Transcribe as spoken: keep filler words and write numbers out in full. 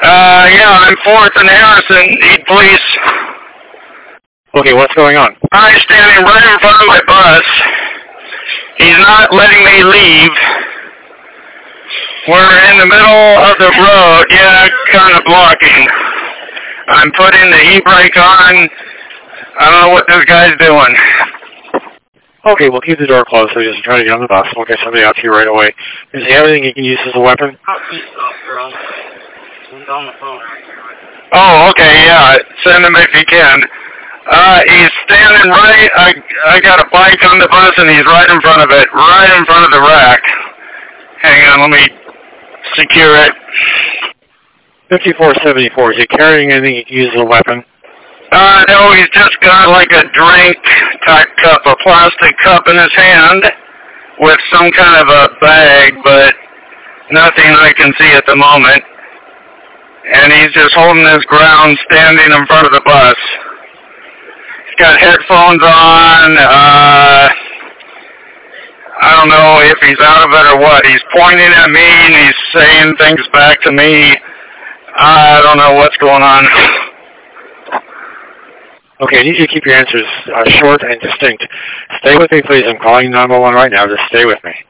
Uh, yeah, I'm fourth and Harrison. Need police. Okay, what's going on? I'm standing right in front of my bus. He's not letting me leave. We're in the middle of the road. Yeah, kind of blocking. I'm putting the e-brake on. I don't know what this guy's doing. Okay, we'll keep the door closed so he doesn't try to get on the bus. We'll get somebody out to you right away. Does he have anything he can use as a weapon? Oh, okay, yeah. Send him if you can. Uh, he's standing right, I, I got a bike on the bus and he's right in front of it, right in front of the rack. Hang on, let me secure it. fifty-four seventy-four, is he carrying anything he can use as a weapon? Uh, no, he's just got like a drink-type cup, a plastic cup in his hand with some kind of a bag, but nothing I can see at the moment. And he's just holding his ground, standing in front of the bus. He's got headphones on. Uh, I don't know if he's out of it or what. He's pointing at me and he's saying things back to me. I don't know what's going on. Okay, I need you to keep your answers uh, short and distinct. Stay with me, please. I'm calling nine one one right now. Just stay with me.